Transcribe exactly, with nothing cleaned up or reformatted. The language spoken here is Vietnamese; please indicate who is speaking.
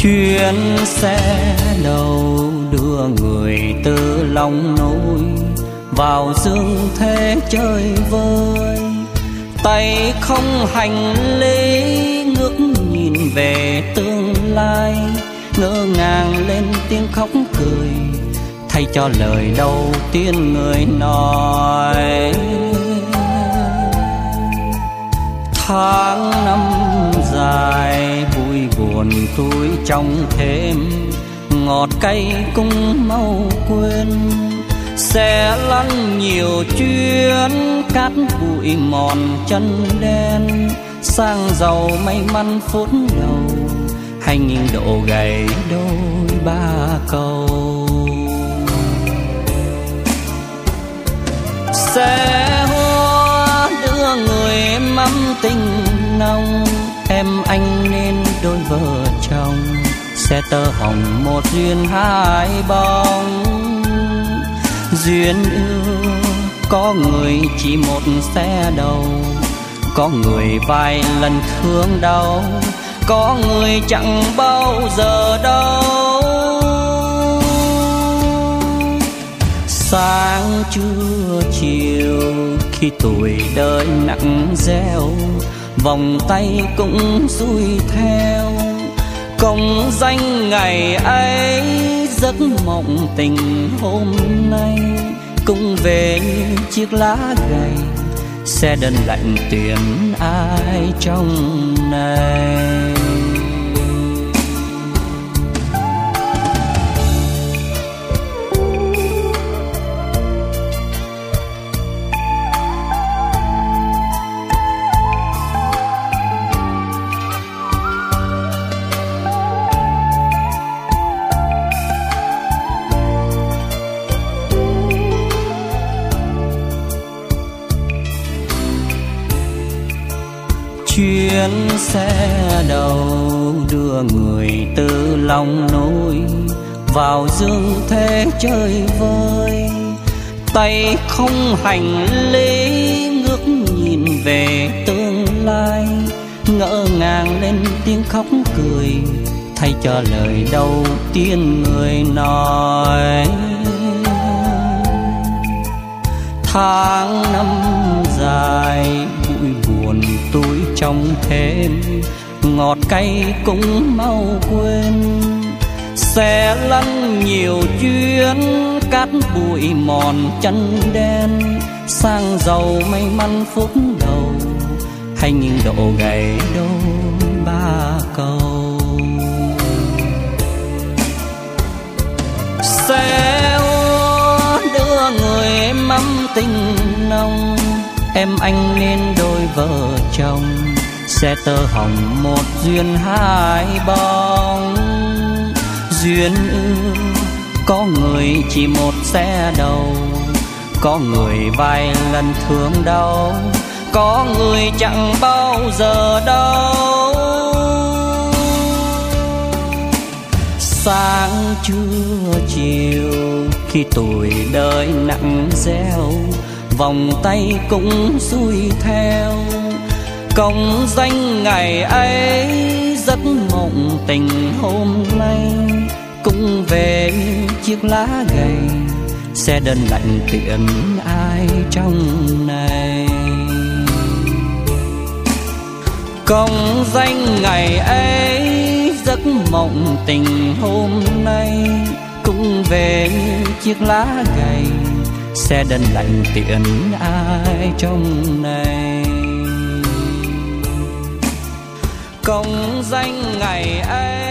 Speaker 1: chuyến xe đầu đưa người từ lòng núi vào dương thế chơi vơi, tay không hành lý ngước nhìn về tương lai, ngỡ ngàng lên tiếng khóc cười thay cho lời đầu tiên người nói. Tháng năm dài vui buồn tôi trong thêm, ngọt cay cũng mau quên, sẽ lăn nhiều chuyến cát bụi mòn chân đen, sang giàu may mắn phút đầu hay nghìn độ gầy đôi ba câu. Xe hoa đưa người mắm tình nồng, em anh nên đôi vợ chồng, sẽ tơ hồng một duyên hai bóng. Duyên ưa có người chỉ một xe đầu, có người vài lần thương đau, có người chẳng bao giờ đâu. Sáng trưa chiều khi tuổi đời nặng gieo, vòng tay cũng xuôi theo, công danh ngày ấy giấc mộng tình hôm nay cũng về như chiếc lá gầy, sẽ đơn lạnh tuyển ai trong này. Chuyến xe đầu đưa người từ lòng núi vào dương thế chơi vơi, tay không hành lý ngước nhìn về tương lai, ngỡ ngàng lên tiếng khóc cười thay cho lời đầu tiên người nói. Tháng năm dài vui buồn tôi trong thêm, ngọt cay cũng mau quên, sẽ lăn nhiều chuyến cát bụi mòn chân đen, sang giàu may mắn phút đầu hay những độ gầy đôi ba câu. Sẽ đưa người mắm tình nồng, em anh nên đôi vợ chồng, sẽ tơ hồng một duyên hai bóng. Duyên ưa có người chỉ một xe đầu, có người vài lần thương đau, có người chẳng bao giờ đâu. Sáng trưa chiều khi tuổi đời nặng gieo, vòng tay cũng xuôi theo, công danh ngày ấy giấc mộng tình hôm nay cũng về chiếc lá gầy, sẽ đơn lạnh tiện ai trong này. Công danh ngày ấy giấc mộng tình hôm nay cũng về chiếc lá gầy, sẽ đơn lạnh tiện ai trong này. Công danh ngày ấy